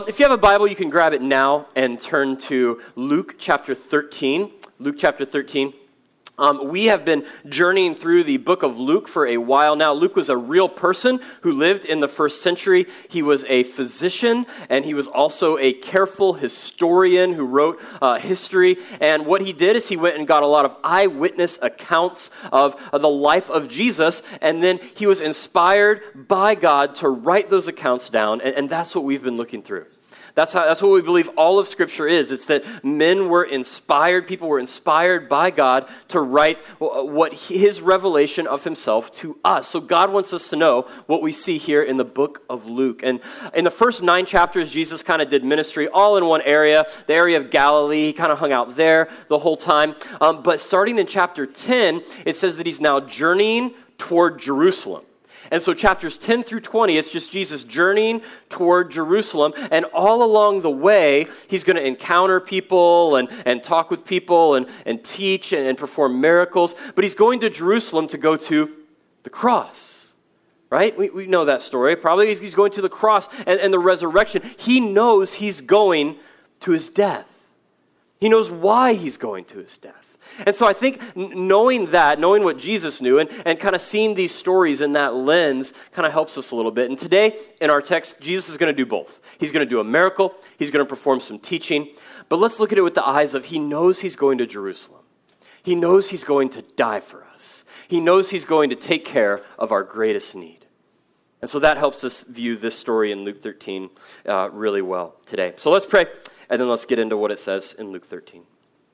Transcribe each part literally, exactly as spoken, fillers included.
If you have a Bible, you can grab it now and turn to Luke chapter thirteen. Luke chapter thirteen. Um, we have been journeying through the book of Luke for a while now. Luke was a real person who lived in the first century. He was a physician, and he was also a careful historian who wrote uh, history. And what he did is he went and got a lot of eyewitness accounts of, of the life of Jesus, and then he was inspired by God to write those accounts down, and, and that's what we've been looking through. That's how. That's what we believe all of Scripture is. It's that men were inspired, people were inspired by God to write what His revelation of Himself to us. So God wants us to know what we see here in the book of Luke. And in the first nine chapters, Jesus kind of did ministry all in one area, the area of Galilee. He kind of hung out there the whole time. Um, but starting in chapter ten, it says that He's now journeying toward Jerusalem. And so chapters ten through twenty, it's just Jesus journeying toward Jerusalem. And all along the way, He's going to encounter people and, and talk with people and, and teach and, and perform miracles. But He's going to Jerusalem to go to the cross, right? We, we know that story. Probably he's, he's going to the cross and, and the resurrection. He knows He's going to His death. He knows why He's going to His death. And so I think knowing that, knowing what Jesus knew, and, and kind of seeing these stories in that lens kind of helps us a little bit. And today, in our text, Jesus is going to do both. He's going to do a miracle. He's going to perform some teaching. But let's look at it with the eyes of He knows He's going to Jerusalem. He knows He's going to die for us. He knows He's going to take care of our greatest need. And so that helps us view this story in Luke thirteen uh, really well today. So let's pray, and then let's get into what it says in Luke thirteen.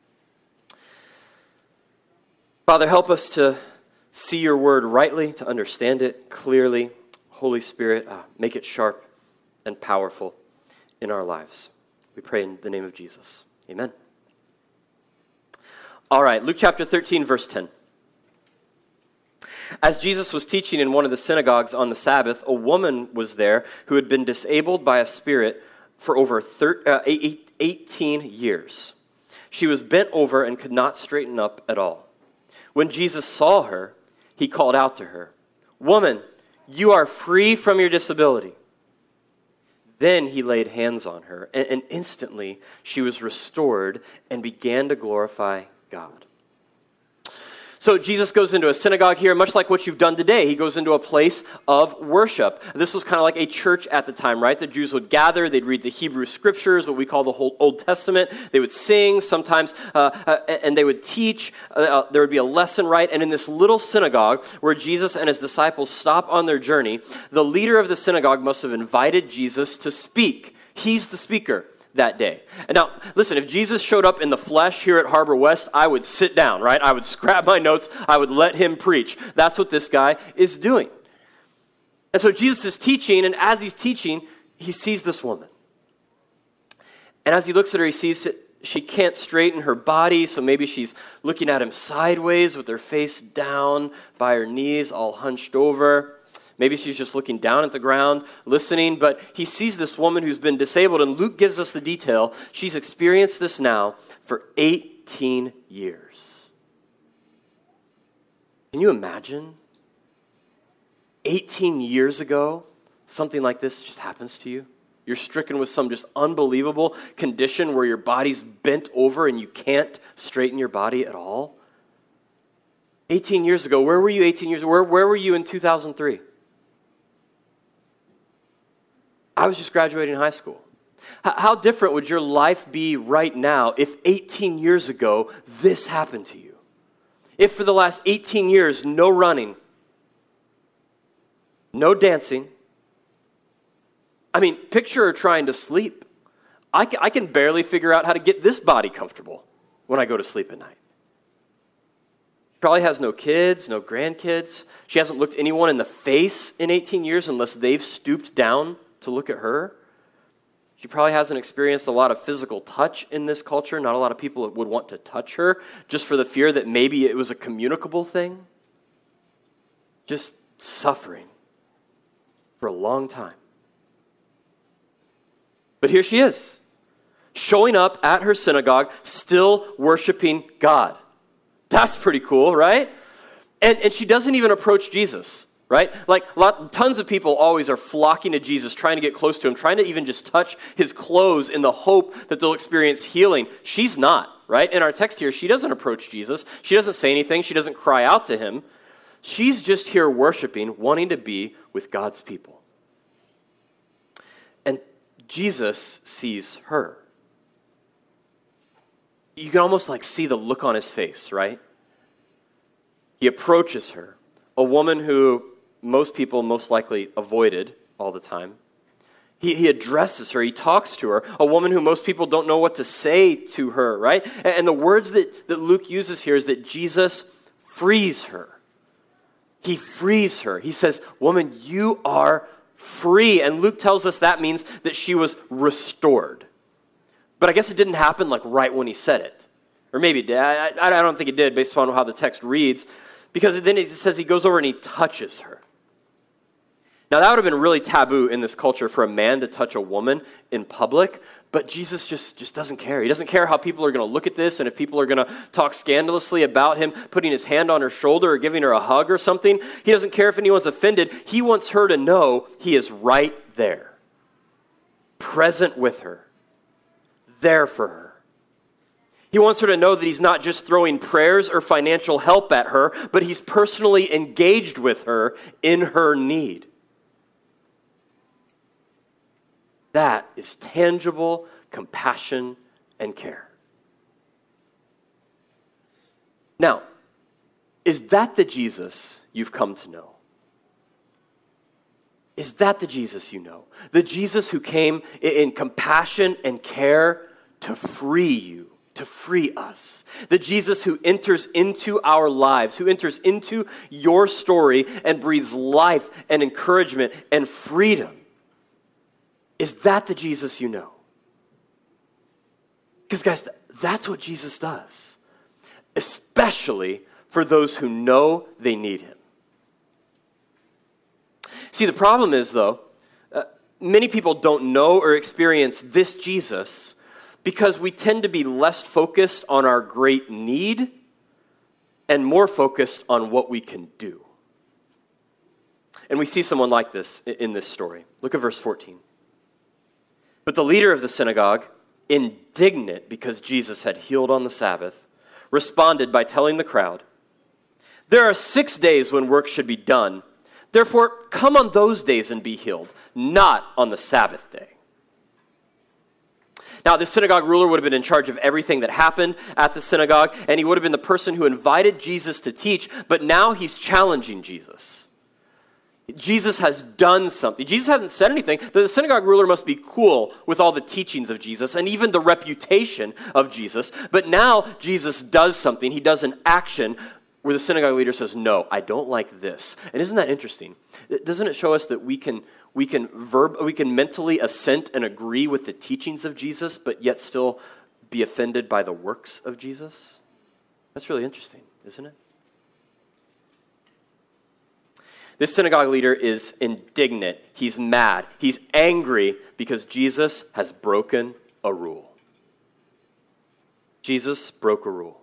Father, help us to see your word rightly, to understand it clearly. Holy Spirit, uh, make it sharp and powerful in our lives. We pray in the name of Jesus. Amen. All right, Luke chapter thirteen, verse ten. As Jesus was teaching in one of the synagogues on the Sabbath, a woman was there who had been disabled by a spirit for over eighteen years. She was bent over and could not straighten up at all. When Jesus saw her, He called out to her, "Woman, you are free from your disability." Then He laid hands on her, and, and instantly she was restored and began to glorify God. So Jesus goes into a synagogue here, much like what you've done today. He goes into a place of worship. This was kind of like a church at the time, right? The Jews would gather, they'd read the Hebrew Scriptures, what we call the whole Old Testament. They would sing sometimes, uh, uh, and they would teach. Uh, there would be a lesson, right? And in this little synagogue where Jesus and His disciples stop on their journey, the leader of the synagogue must have invited Jesus to speak. He's the speaker that day. And now, listen, if Jesus showed up in the flesh here at Harbor West, I would sit down, right? I would scrap my notes. I would let Him preach. That's what this guy is doing. And so Jesus is teaching, and as He's teaching, He sees this woman. And as He looks at her, He sees that she can't straighten her body, so maybe she's looking at Him sideways with her face down by her knees, all hunched over. Maybe she's just looking down at the ground, listening, but He sees this woman who's been disabled, and Luke gives us the detail. She's experienced this now for eighteen years. Can you imagine? eighteen years ago, something like this just happens to you. You're stricken with some just unbelievable condition where your body's bent over and you can't straighten your body at all. eighteen years ago, where were you eighteen years ago? Where, where were you in two thousand three? I was just graduating high school. How different would your life be right now if eighteen years ago this happened to you? If for the last eighteen years, no running, no dancing. I mean, picture her trying to sleep. I can, I can barely figure out how to get this body comfortable when I go to sleep at night. She probably has no kids, no grandkids. She hasn't looked anyone in the face in eighteen years unless they've stooped down to look at her. She probably hasn't experienced a lot of physical touch in this culture. Not a lot of people would want to touch her just for the fear that maybe it was a communicable thing. Just suffering for a long time. But here she is, showing up at her synagogue, still worshiping God. That's pretty cool, right? And, and she doesn't even approach Jesus. right? Like lot, tons of people always are flocking to Jesus, trying to get close to him, trying to even just touch his clothes in the hope that they'll experience healing. She's not, right? In our text here, she doesn't approach Jesus. She doesn't say anything. She doesn't cry out to him. She's just here worshiping, wanting to be with God's people. And Jesus sees her. You can almost like see the look on his face, right? He approaches her, a woman who most people most likely avoided all the time. He, he addresses her, he talks to her, a woman who most people don't know what to say to her, right? And, and the words that, that Luke uses here is that Jesus frees her. He frees her. He says, woman, you are free. And Luke tells us that means that she was restored. But I guess it didn't happen like right when he said it. Or maybe it did. I, I, I don't think it did based upon how the text reads. Because then it says he goes over and he touches her. Now that would have been really taboo in this culture for a man to touch a woman in public. But Jesus just, just doesn't care. He doesn't care how people are going to look at this and if people are going to talk scandalously about him putting his hand on her shoulder or giving her a hug or something. He doesn't care if anyone's offended. He wants her to know he is right there, present with her, there for her. He wants her to know that he's not just throwing prayers or financial help at her, but he's personally engaged with her in her need. That is tangible compassion and care. Now, is that the Jesus you've come to know? Is that the Jesus you know? The Jesus who came in compassion and care to free you, to free us. The Jesus who enters into our lives, who enters into your story and breathes life and encouragement and freedom. Is that the Jesus you know? Because guys, that's what Jesus does. Especially for those who know they need him. See, the problem is, though, uh, many people don't know or experience this Jesus because we tend to be less focused on our great need and more focused on what we can do. And we see someone like this in this story. Look at verse fourteen. But the leader of the synagogue, indignant because Jesus had healed on the Sabbath, responded by telling the crowd, "There are six days when work should be done. Therefore, come on those days and be healed, not on the Sabbath day." Now, the synagogue ruler would have been in charge of everything that happened at the synagogue, and he would have been the person who invited Jesus to teach, but now he's challenging Jesus. Jesus has done something. Jesus hasn't said anything. The synagogue ruler must be cool with all the teachings of Jesus and even the reputation of Jesus. But now Jesus does something. He does an action where the synagogue leader says, "No, I don't like this." And isn't that interesting? Doesn't it show us that we can we can verb we can mentally assent and agree with the teachings of Jesus, but yet still be offended by the works of Jesus? That's really interesting, isn't it? This synagogue leader is indignant. He's mad. He's angry because Jesus has broken a rule. Jesus broke a rule.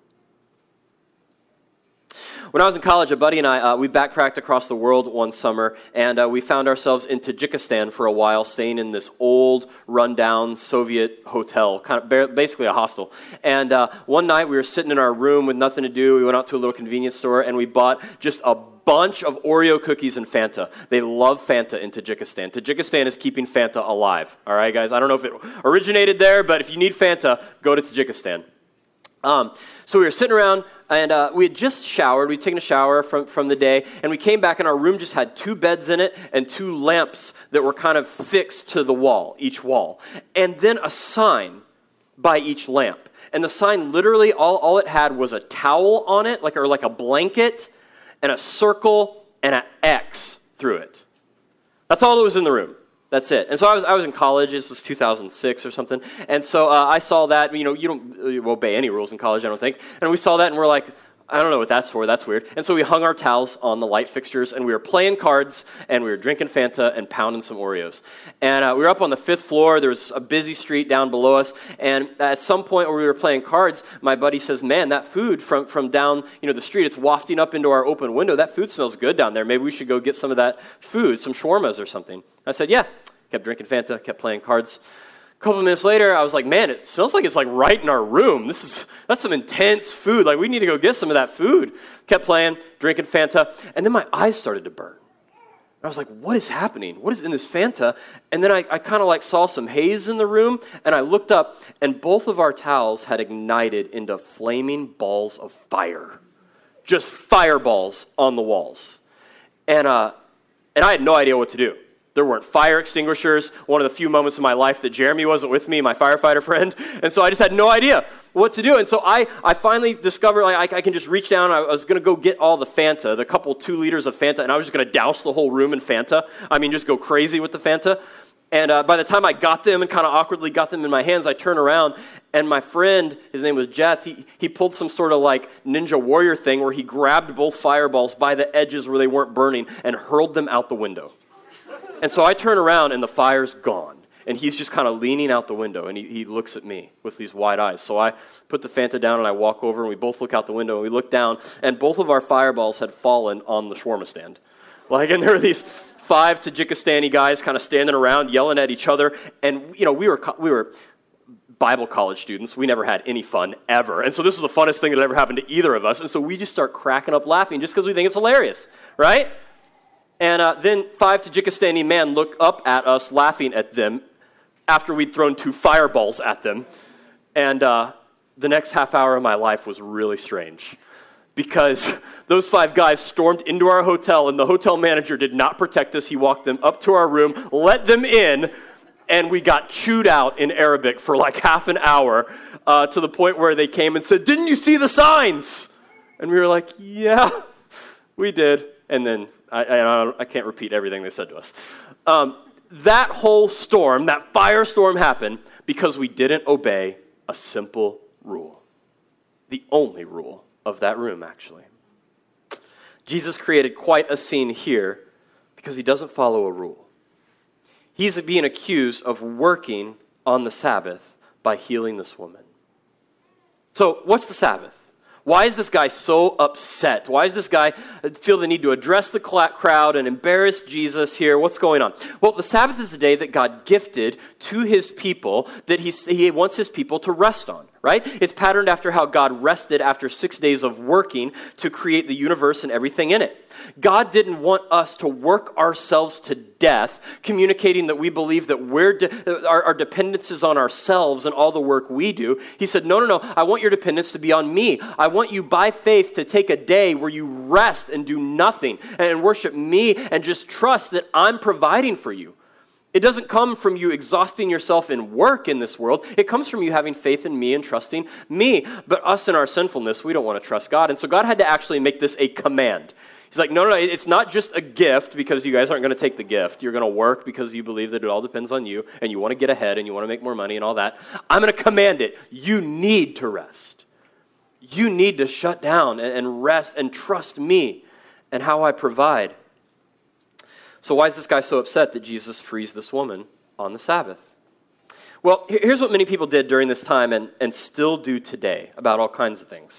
When I was in college, a buddy and I, uh, we backpacked across the world one summer, and uh, we found ourselves in Tajikistan for a while, staying in this old, rundown Soviet hotel, kind of basically a hostel. And uh, one night, we were sitting in our room with nothing to do. We went out to a little convenience store, and we bought just a bunch of Oreo cookies and Fanta. They love Fanta in Tajikistan. Tajikistan is keeping Fanta alive. All right, guys? I don't know if it originated there, but if you need Fanta, go to Tajikistan. Um, so we were sitting around, and uh, we had just showered. We'd taken a shower from, from the day, and we came back, and our room just had two beds in it and two lamps that were kind of fixed to the wall, each wall, and then a sign by each lamp. And the sign, literally, all, all it had was a towel on it, like or like a blanket, and a circle and an X through it. That's all that was in the room. That's it. And so I was I was in college. This was two thousand six or something. And so uh, I saw that. You know, you don't obey any rules in college, I don't think. And we saw that, and we're like, I don't know what that's for. That's weird. And so we hung our towels on the light fixtures, and we were playing cards, and we were drinking Fanta and pounding some Oreos. And uh, we were up on the fifth floor. There was a busy street down below us. And at some point where we were playing cards, my buddy says, man, that food from, from down you know the street, it's wafting up into our open window. That food smells good down there. Maybe we should go get some of that food, some shawarmas or something. I said, yeah. Kept drinking Fanta, kept playing cards. A couple of minutes later, I was like, man, it smells like it's like right in our room. This is that's some intense food. Like, we need to go get some of that food. Kept playing, drinking Fanta, and then my eyes started to burn. I was like, what is happening? What is in this Fanta? And then I, I kind of like saw some haze in the room, and I looked up, and both of our towels had ignited into flaming balls of fire. Just fireballs on the walls. And uh, and I had no idea what to do. There weren't fire extinguishers, one of the few moments of my life that Jeremy wasn't with me, my firefighter friend. And so I just had no idea what to do. And so I, I finally discovered like, I, I can just reach down. I was going to go get all the Fanta, the couple two liters of Fanta, and I was just going to douse the whole room in Fanta. I mean, just go crazy with the Fanta. And uh, by the time I got them and kind of awkwardly got them in my hands, I turned around, and my friend, his name was Jeff, he, he pulled some sort of like ninja warrior thing where he grabbed both fireballs by the edges where they weren't burning and hurled them out the window. And so I turn around, and the fire's gone. And he's just kind of leaning out the window, and he, he looks at me with these wide eyes. So I put the Fanta down, and I walk over, and we both look out the window, and we look down, and both of our fireballs had fallen on the shawarma stand. Like, and there were these five Tajikistani guys kind of standing around, yelling at each other. And, you know, we were we were Bible college students. We never had any fun, ever. And so this was the funnest thing that ever happened to either of us. And so we just start cracking up laughing just because we think it's hilarious, right? And uh, then five Tajikistani men look up at us laughing at them after we'd thrown two fireballs at them. And uh, the next half hour of my life was really strange because those five guys stormed into our hotel, and the hotel manager did not protect us. He walked them up to our room, let them in, and we got chewed out in Arabic for like half an hour uh, to the point where they came and said, "Didn't you see the signs?" And we were like, "Yeah, we did." And then I, I, I can't repeat everything they said to us. Um, that whole storm, that firestorm happened because we didn't obey a simple rule. The only rule of that room, actually. Jesus created quite a scene here because he doesn't follow a rule. He's being accused of working on the Sabbath by healing this woman. So, what's the Sabbath? Why is this guy so upset? Why does this guy feel the need to address the crowd and embarrass Jesus here? What's going on? Well, the Sabbath is a day that God gifted to his people that he, he wants his people to rest on, right? It's patterned after how God rested after six days of working to create the universe and everything in it. God didn't want us to work ourselves to death, communicating that we believe that we're de- our, our dependence is on ourselves and all the work we do. He said, no, no, no, I want your dependence to be on me. I want you by faith to take a day where you rest and do nothing and worship me and just trust that I'm providing for you. It doesn't come from you exhausting yourself in work in this world. It comes from you having faith in me and trusting me. But us in our sinfulness, we don't want to trust God. And so God had to actually make this a command. He's like, no, no, no, it's not just a gift because you guys aren't going to take the gift. You're going to work because you believe that it all depends on you and you want to get ahead and you want to make more money and all that. I'm going to command it. You need to rest. You need to shut down and rest and trust me and how I provide. So why is this guy so upset that Jesus frees this woman on the Sabbath? Well, here's what many people did during this time and, and still do today about all kinds of things.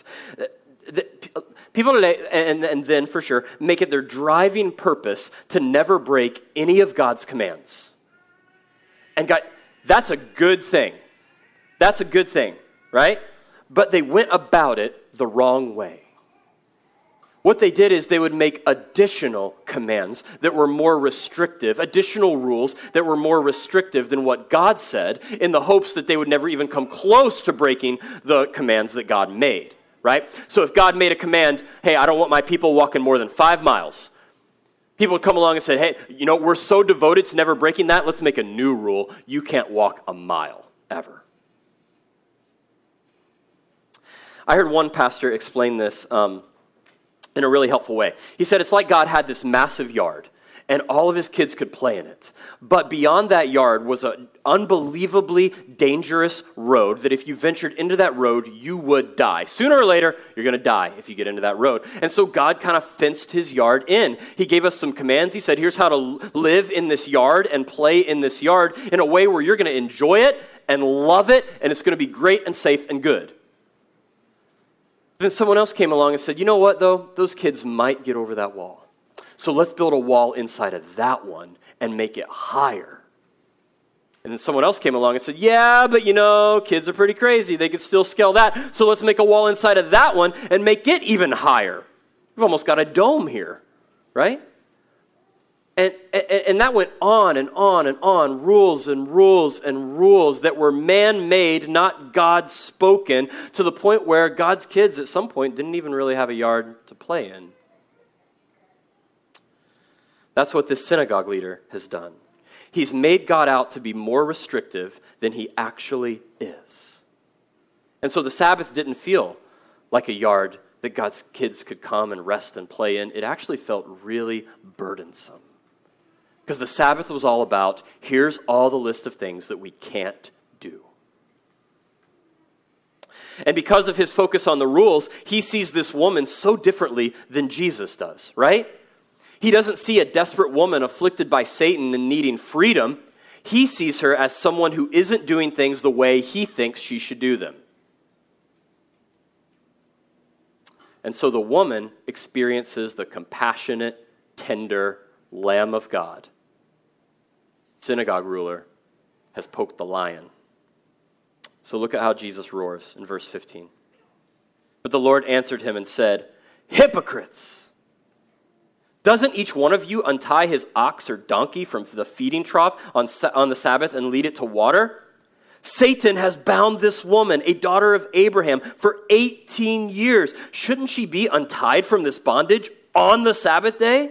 People today, and, and then for sure, make it their driving purpose to never break any of God's commands. And God, that's a good thing. That's a good thing, right? But they went about it the wrong way. What they did is they would make additional commands that were more restrictive, additional rules that were more restrictive than what God said, in the hopes that they would never even come close to breaking the commands that God made, right? So if God made a command, hey, I don't want my people walking more than five miles, people would come along and say, hey, you know, we're so devoted to never breaking that, let's make a new rule. You can't walk a mile ever. I heard one pastor explain this um, in a really helpful way. He said it's like God had this massive yard, and all of his kids could play in it. But beyond that yard was an unbelievably dangerous road that if you ventured into that road, you would die. Sooner or later, you're going to die if you get into that road. And so God kind of fenced his yard in. He gave us some commands. He said, here's how to live in this yard and play in this yard in a way where you're going to enjoy it and love it, and it's going to be great and safe and good. Then someone else came along and said, you know what, though? Those kids might get over that wall. So let's build a wall inside of that one and make it higher. And then someone else came along and said, yeah, but you know, kids are pretty crazy. They could still scale that. So let's make a wall inside of that one and make it even higher. We've almost got a dome here, right? And, and, and that went on and on and on, rules and rules and rules that were man-made, not God-spoken, to the point where God's kids at some point didn't even really have a yard to play in. That's what this synagogue leader has done. He's made God out to be more restrictive than he actually is. And so the Sabbath didn't feel like a yard that God's kids could come and rest and play in. It actually felt really burdensome. Because the Sabbath was all about, here's all the list of things that we can't do. And because of his focus on the rules, he sees this woman so differently than Jesus does, right? He doesn't see a desperate woman afflicted by Satan and needing freedom. He sees her as someone who isn't doing things the way he thinks she should do them. And so the woman experiences the compassionate, tender Lamb of God. Synagogue ruler has poked the lion. So look at how Jesus roars in verse fifteen. But the Lord answered him and said, hypocrites! Doesn't each one of you untie his ox or donkey from the feeding trough on, on the Sabbath and lead it to water? Satan has bound this woman, a daughter of Abraham, for eighteen years. Shouldn't she be untied from this bondage on the Sabbath day?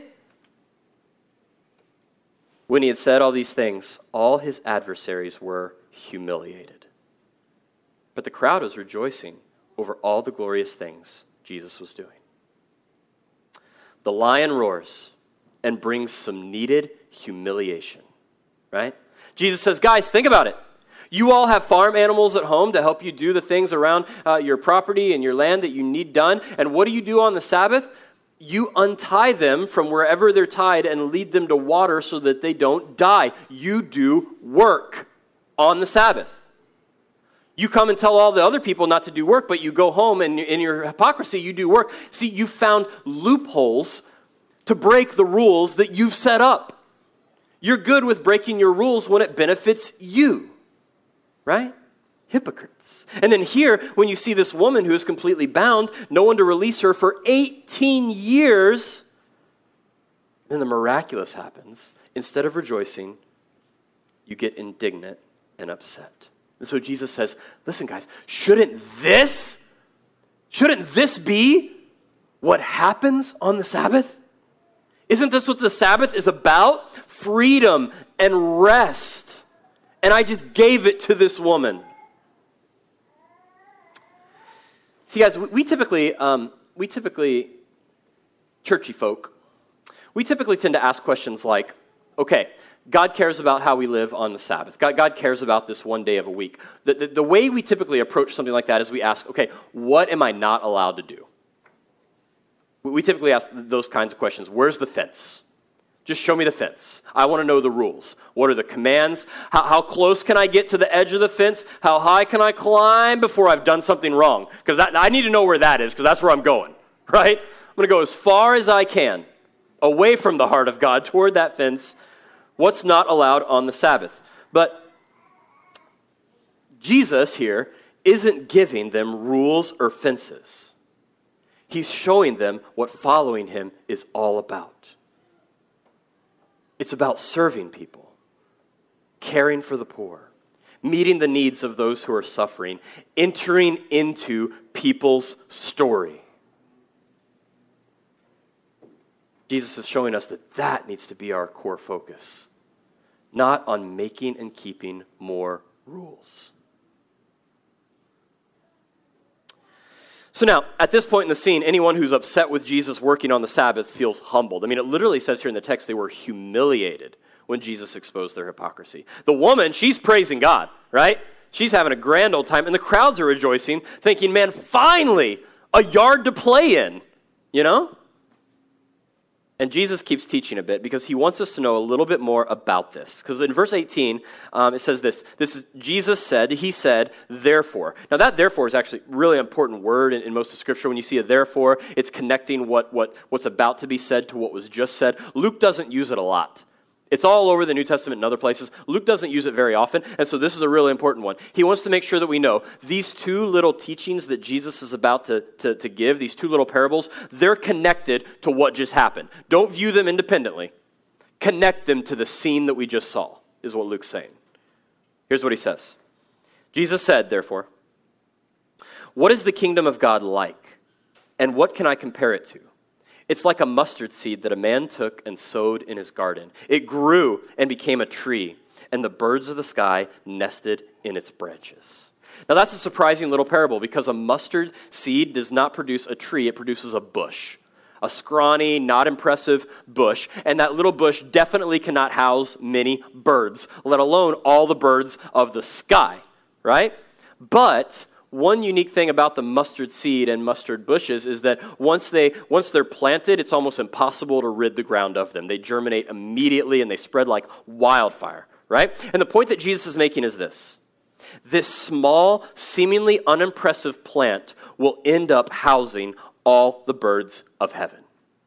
When he had said all these things, all his adversaries were humiliated. But the crowd was rejoicing over all the glorious things Jesus was doing. The lion roars and brings some needed humiliation, right? Jesus says, guys, think about it. You all have farm animals at home to help you do the things around uh, your property and your land that you need done. And what do you do on the Sabbath? You untie them from wherever they're tied and lead them to water so that they don't die. You do work on the Sabbath. You come and tell all the other people not to do work, but you go home and in your hypocrisy, you do work. See, you found loopholes to break the rules that you've set up. You're good with breaking your rules when it benefits you, right? Hypocrites. And then here, when you see this woman who is completely bound, no one to release her for eighteen years, then the miraculous happens. Instead of rejoicing, you get indignant and upset. And so Jesus says, listen, guys, shouldn't this, shouldn't this be what happens on the Sabbath? Isn't this what the Sabbath is about? Freedom and rest. And I just gave it to this woman. See, guys, we typically, um, we typically, churchy folk, we typically tend to ask questions like, okay, God cares about how we live on the Sabbath. God, God cares about this one day of a week. The, the, the way we typically approach something like that is we ask, okay, what am I not allowed to do? We, we typically ask those kinds of questions. Where's the fence? Just show me the fence. I want to know the rules. What are the commands? How, how close can I get to the edge of the fence? How high can I climb before I've done something wrong? Because I need to know where that is, because that's where I'm going, right? I'm going to go as far as I can, away from the heart of God, toward that fence. What's not allowed on the Sabbath? But Jesus here isn't giving them rules or fences. He's showing them what following him is all about. It's about serving people, caring for the poor, meeting the needs of those who are suffering, entering into people's story. Jesus is showing us that that needs to be our core focus, not on making and keeping more rules. So now, at this point in the scene, anyone who's upset with Jesus working on the Sabbath feels humbled. I mean, it literally says here in the text they were humiliated when Jesus exposed their hypocrisy. The woman, she's praising God, right? She's having a grand old time, and the crowds are rejoicing, thinking, man, finally, a yard to play in, you know? And Jesus keeps teaching a bit because he wants us to know a little bit more about this. Because in verse eighteen, um, it says this. This is Jesus said, he said, therefore. Now that therefore is actually a really important word in, in most of Scripture. When you see a therefore, it's connecting what, what, what's about to be said to what was just said. Luke doesn't use it a lot. It's all over the New Testament and other places. Luke doesn't use it very often, and so this is a really important one. He wants to make sure that we know these two little teachings that Jesus is about to, to, to give, these two little parables, they're connected to what just happened. Don't view them independently. Connect them to the scene that we just saw, is what Luke's saying. Here's what he says. Jesus said, therefore, "What is the kingdom of God like, and what can I compare it to? It's like a mustard seed that a man took and sowed in his garden. It grew and became a tree, and the birds of the sky nested in its branches." Now that's a surprising little parable because a mustard seed does not produce a tree, it produces a bush. A scrawny, not impressive bush, and that little bush definitely cannot house many birds, let alone all the birds of the sky, right? But one unique thing about the mustard seed and mustard bushes is that once they once they're planted, it's almost impossible to rid the ground of them. They germinate immediately and they spread like wildfire, right? And the point that Jesus is making is this. This small, seemingly unimpressive plant will end up housing all the birds of heaven.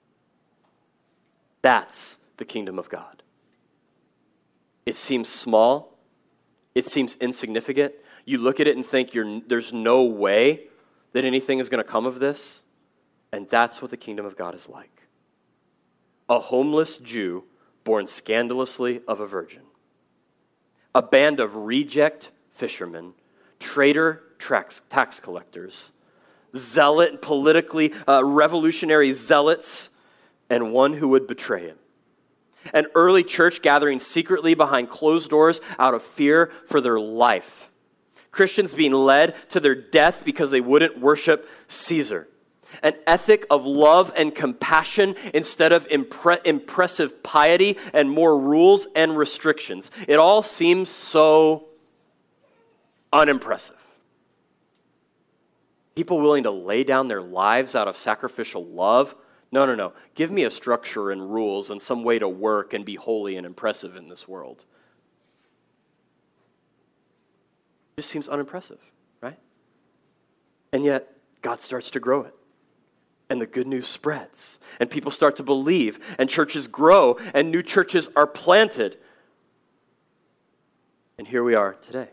That's the kingdom of God. It seems small. It seems insignificant. You look at it and think you're, there's no way that anything is going to come of this. And that's what the kingdom of God is like. A homeless Jew born scandalously of a virgin. A band of reject fishermen, traitor tax, tax collectors, zealot, politically uh, revolutionary zealots, and one who would betray him. An early church gathering secretly behind closed doors out of fear for their life. Christians being led to their death because they wouldn't worship Caesar. An ethic of love and compassion instead of impre- impressive piety and more rules and restrictions. It all seems so unimpressive. People willing to lay down their lives out of sacrificial love. No, no, no. Give me a structure and rules and some way to work and be holy and impressive in this world. It just seems unimpressive, right? And yet, God starts to grow it. And the good news spreads. And people start to believe. And churches grow. And new churches are planted. And here we are today.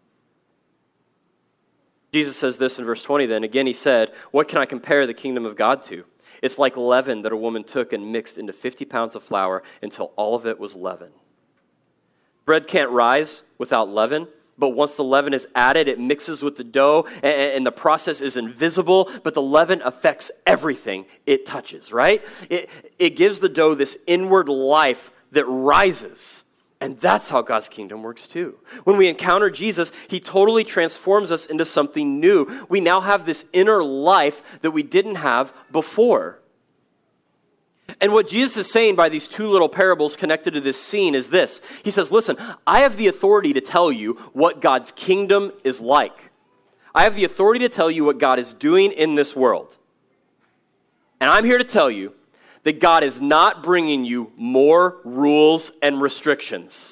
Jesus says this in verse twenty then. Again, he said, "What can I compare the kingdom of God to? It's like leaven that a woman took and mixed into fifty pounds of flour until all of it was leaven." Bread can't rise without leaven. But once the leaven is added, it mixes with the dough, and, and the process is invisible, but the leaven affects everything it touches, right? It, it gives the dough this inward life that rises. And that's how God's kingdom works too. When we encounter Jesus, he totally transforms us into something new. We now have this inner life that we didn't have before. And what Jesus is saying by these two little parables connected to this scene is this. He says, listen, I have the authority to tell you what God's kingdom is like. I have the authority to tell you what God is doing in this world. And I'm here to tell you that God is not bringing you more rules and restrictions.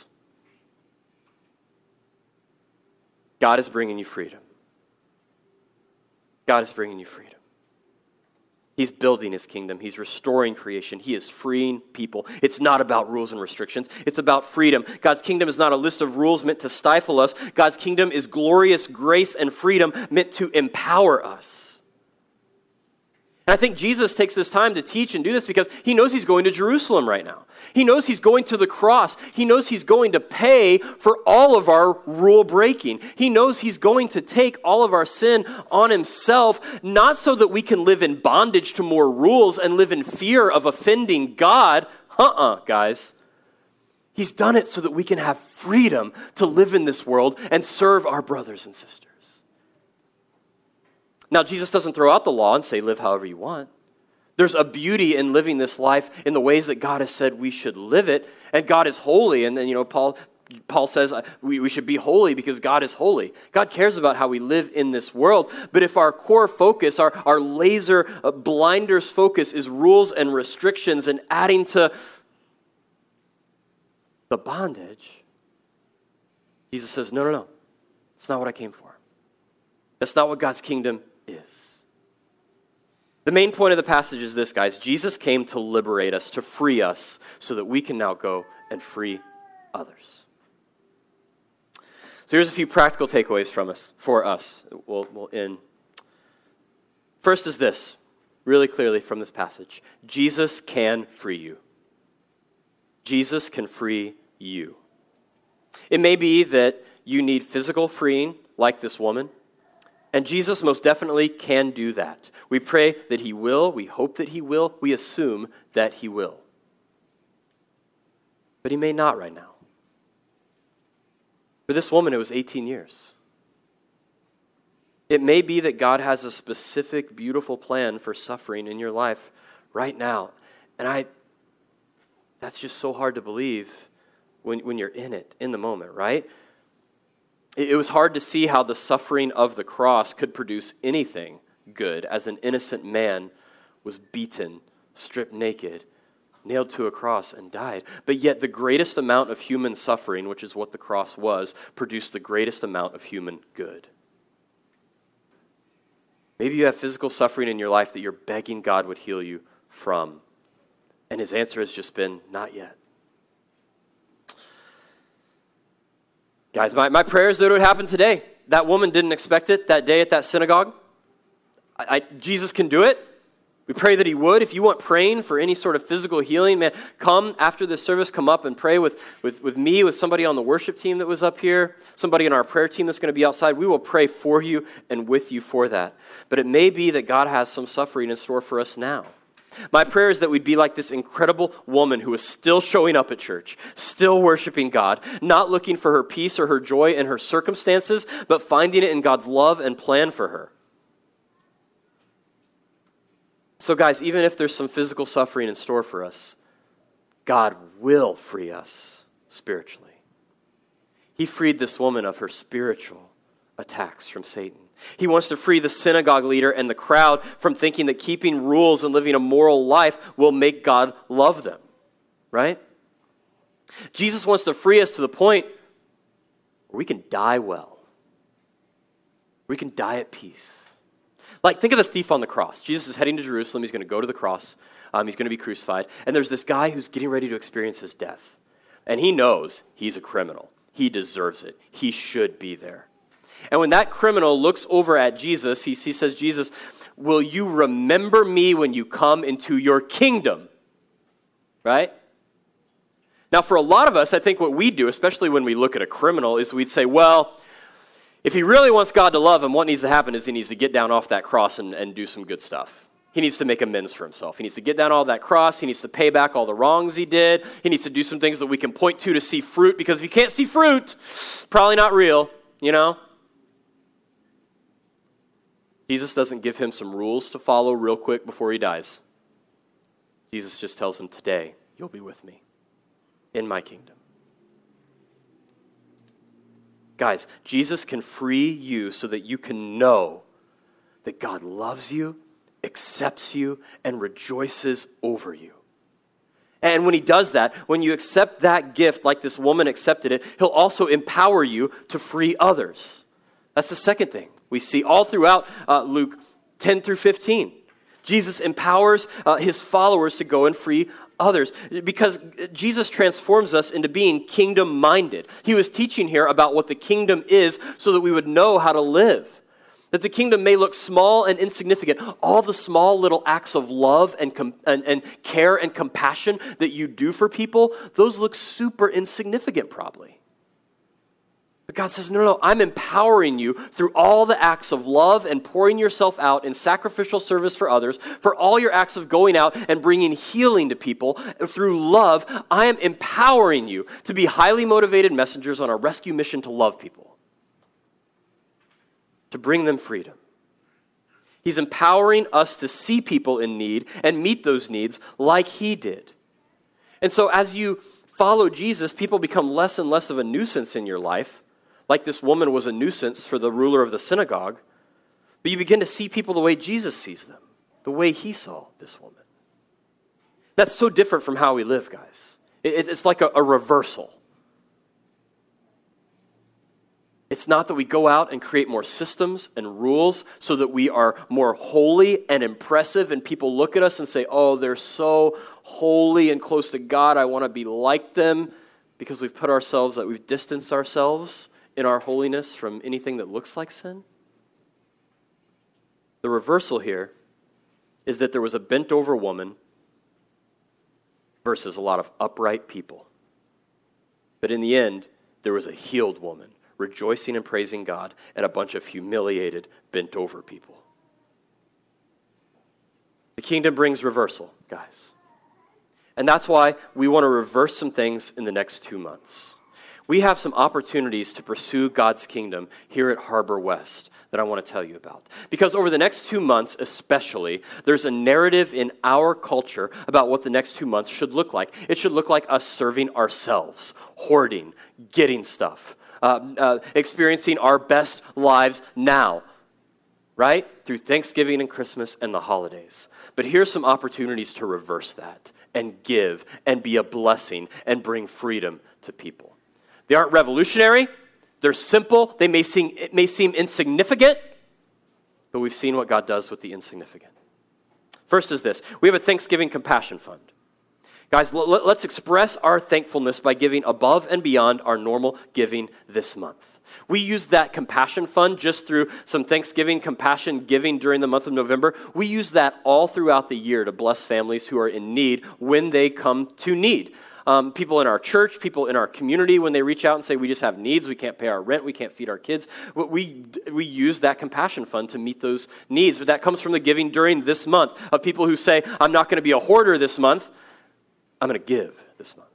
God is bringing you freedom. God is bringing you freedom. He's building his kingdom. He's restoring creation. He is freeing people. It's not about rules and restrictions. It's about freedom. God's kingdom is not a list of rules meant to stifle us. God's kingdom is glorious grace and freedom meant to empower us. And I think Jesus takes this time to teach and do this because he knows he's going to Jerusalem right now. He knows he's going to the cross. He knows he's going to pay for all of our rule breaking. He knows he's going to take all of our sin on himself, not so that we can live in bondage to more rules and live in fear of offending God. Uh-uh, guys. He's done it so that we can have freedom to live in this world and serve our brothers and sisters. Now, Jesus doesn't throw out the law and say, live however you want. There's a beauty in living this life in the ways that God has said we should live it, and God is holy. And then, you know, Paul Paul says we, we should be holy because God is holy. God cares about how we live in this world. But if our core focus, our, our laser uh, blinders focus is rules and restrictions and adding to the bondage, Jesus says, no, no, no. That's not what I came for. That's not what God's kingdom is. The main point of the passage is this, guys. Jesus came to liberate us, to free us, so that we can now go and free others. So here's a few practical takeaways from us, for us. We'll, we'll end. First is this, really clearly from this passage. Jesus can free you. Jesus can free you. It may be that you need physical freeing, like this woman, and Jesus most definitely can do that. We pray that he will, we hope that he will, we assume that he will. But he may not right now. For this woman, it was eighteen years. It may be that God has a specific, beautiful plan for suffering in your life right now. And I, that's just so hard to believe when, when you're in it, in the moment, right? It, it was hard to see how the suffering of the cross could produce anything good as an innocent man was beaten, stripped naked, nailed to a cross and died. But yet the greatest amount of human suffering, which is what the cross was, produced the greatest amount of human good. Maybe you have physical suffering in your life that you're begging God would heal you from. And his answer has just been, not yet. Guys, my, my prayer is that it would happen today. That woman didn't expect it that day at that synagogue. I, I, Jesus can do it. We pray that he would. If you want praying for any sort of physical healing, man, come after this service, come up and pray with, with, with me, with somebody on the worship team that was up here, somebody in our prayer team that's going to be outside. We will pray for you and with you for that. But it may be that God has some suffering in store for us now. My prayer is that we'd be like this incredible woman who is still showing up at church, still worshiping God, not looking for her peace or her joy in her circumstances, but finding it in God's love and plan for her. So guys, even if there's some physical suffering in store for us, God will free us spiritually. He freed this woman of her spiritual attacks from Satan. He wants to free the synagogue leader and the crowd from thinking that keeping rules and living a moral life will make God love them, right? Jesus wants to free us to the point where we can die well. We can die at peace. Like, think of the thief on the cross. Jesus is heading to Jerusalem. He's going to go to the cross. Um, he's going to be crucified. And there's this guy who's getting ready to experience his death. And he knows he's a criminal. He deserves it. He should be there. And when that criminal looks over at Jesus, he, he says, Jesus, will you remember me when you come into your kingdom? Right? Now, for a lot of us, I think what we do, especially when we look at a criminal, is we'd say, well, if he really wants God to love him, what needs to happen is he needs to get down off that cross and, and do some good stuff. He needs to make amends for himself. He needs to get down all that cross. He needs to pay back all the wrongs he did. He needs to do some things that we can point to to see fruit, because if you can't see fruit, probably not real, you know? Jesus doesn't give him some rules to follow real quick before he dies. Jesus just tells him, today, you'll be with me in my kingdom. Guys, Jesus can free you so that you can know that God loves you, accepts you, and rejoices over you. And when he does that, when you accept that gift like this woman accepted it, he'll also empower you to free others. That's the second thing we see all throughout uh, Luke ten through fifteen. Jesus empowers uh, his followers to go and free others, because Jesus transforms us into being kingdom-minded. He was teaching here about what the kingdom is so that we would know how to live. That the kingdom may look small and insignificant. All the small little acts of love and, com- and, and care and compassion that you do for people, those look super insignificant probably. But God says, no, no, I'm empowering you through all the acts of love and pouring yourself out in sacrificial service for others, for all your acts of going out and bringing healing to people. Through love, I am empowering you to be highly motivated messengers on a rescue mission to love people, to bring them freedom. He's empowering us to see people in need and meet those needs like he did. And so as you follow Jesus, people become less and less of a nuisance in your life, like this woman was a nuisance for the ruler of the synagogue, but you begin to see people the way Jesus sees them, the way he saw this woman. That's so different from how we live, guys. It's like a, a reversal. It's not that we go out and create more systems and rules so that we are more holy and impressive and people look at us and say, oh, they're so holy and close to God, I want to be like them, because we've put ourselves, that we've distanced ourselves in our holiness from anything that looks like sin. The reversal here is that there was a bent over woman versus a lot of upright people. But in the end, there was a healed woman, rejoicing and praising God, and a bunch of humiliated, bent-over people. The kingdom brings reversal, guys. And that's why we want to reverse some things in the next two months. We have some opportunities to pursue God's kingdom here at Harbor West that I want to tell you about. Because over the next two months especially, there's a narrative in our culture about what the next two months should look like. It should look like us serving ourselves, hoarding, getting stuff, uh, uh, experiencing our best lives now, right? Through Thanksgiving and Christmas and the holidays. But here's some opportunities to reverse that and give and be a blessing and bring freedom to people. They aren't revolutionary. They're simple. They may seem, it may seem insignificant, but we've seen what God does with the insignificant. First is this. We have a Thanksgiving Compassion Fund. Guys, l- let's express our thankfulness by giving above and beyond our normal giving this month. We use that Compassion Fund just through some Thanksgiving compassion giving during the month of November. We use that all throughout the year to bless families who are in need when they come to need. Um, people in our church, people in our community, when they reach out and say, we just have needs, we can't pay our rent, we can't feed our kids, we, we use that Compassion Fund to meet those needs. But that comes from the giving during this month of people who say, I'm not going to be a hoarder this month, I'm going to give this month.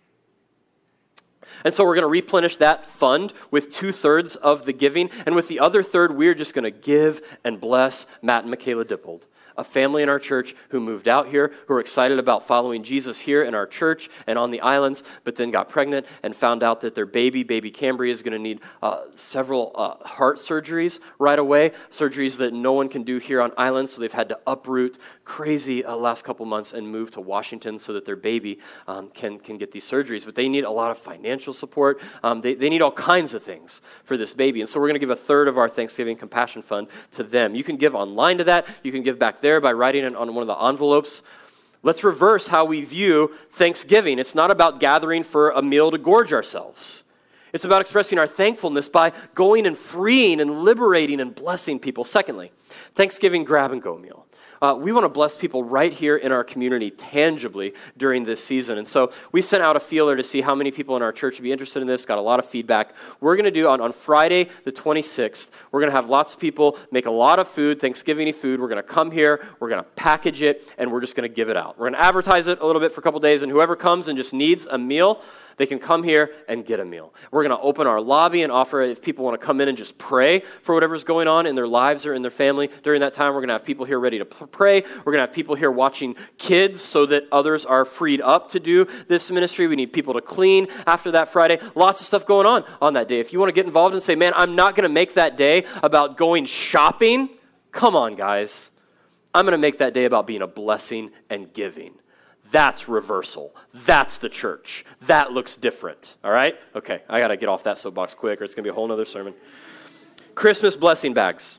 And so we're going to replenish that fund with two-thirds of the giving, and with the other third, we're just going to give and bless Matt and Michaela Dippold, a family in our church who moved out here, who are excited about following Jesus here in our church and on the islands, but then got pregnant and found out that their baby, baby Cambria, is going to need uh, several uh, heart surgeries right away, surgeries that no one can do here on islands, so they've had to uproot crazy uh, last couple months and move to Washington so that their baby um, can, can get these surgeries. But they need a lot of financial support. Um, they, they need all kinds of things for this baby. And so we're going to give a third of our Thanksgiving Compassion Fund to them. You can give online to that. You can give back there by writing it on one of the envelopes. Let's reverse how we view Thanksgiving. It's not about gathering for a meal to gorge ourselves. It's about expressing our thankfulness by going and freeing and liberating and blessing people. Secondly, Thanksgiving grab-and-go meal. Uh, we want to bless people right here in our community tangibly during this season. And so we sent out a feeler to see how many people in our church would be interested in this, got a lot of feedback. We're going to do on, on Friday the twenty-sixth, we're going to have lots of people make a lot of food, Thanksgiving food. We're going to come here, we're going to package it, and we're just going to give it out. We're going to advertise it a little bit for a couple days, and whoever comes and just needs a meal, they can come here and get a meal. We're going to open our lobby and offer, if people want to come in and just pray for whatever's going on in their lives or in their family during that time, we're going to have people here ready to pray. We're going to have people here watching kids so that others are freed up to do this ministry. We need people to clean after that Friday. Lots of stuff going on on that day. If you want to get involved and say, man, I'm not going to make that day about going shopping, come on, guys. I'm going to make that day about being a blessing and giving. That's reversal. That's the church. That looks different. All right? Okay, I got to get off that soapbox quick or it's going to be a whole other sermon. Christmas blessing bags.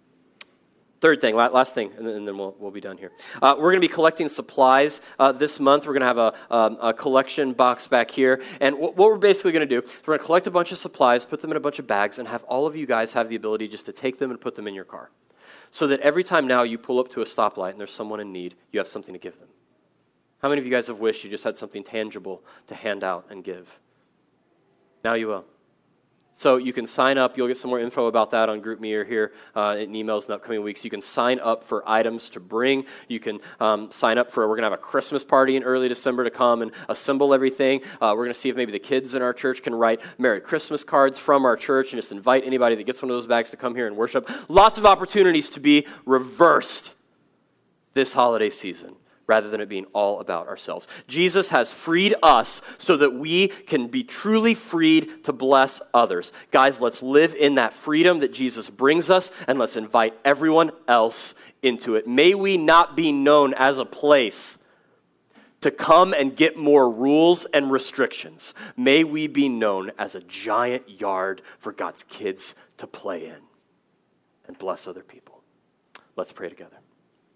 Third thing, last thing, and then we'll, we'll be done here. Uh, we're going to be collecting supplies uh, this month. We're going to have a, um, a collection box back here. And what, what we're basically going to do is we're going to collect a bunch of supplies, put them in a bunch of bags, and have all of you guys have the ability just to take them and put them in your car. So that every time now you pull up to a stoplight and there's someone in need, you have something to give them. How many of you guys have wished you just had something tangible to hand out and give? Now you will. So you can sign up. You'll get some more info about that on GroupMe or here uh, in emails in the upcoming weeks. You can sign up for items to bring. You can um, sign up for, we're going to have a Christmas party in early December to come and assemble everything. Uh, we're going to see if maybe the kids in our church can write Merry Christmas cards from our church and just invite anybody that gets one of those bags to come here and worship. Lots of opportunities to be reversed this holiday season, rather than it being all about ourselves. Jesus has freed us so that we can be truly freed to bless others. Guys, let's live in that freedom that Jesus brings us, and let's invite everyone else into it. May we not be known as a place to come and get more rules and restrictions. May we be known as a giant yard for God's kids to play in and bless other people. Let's pray together.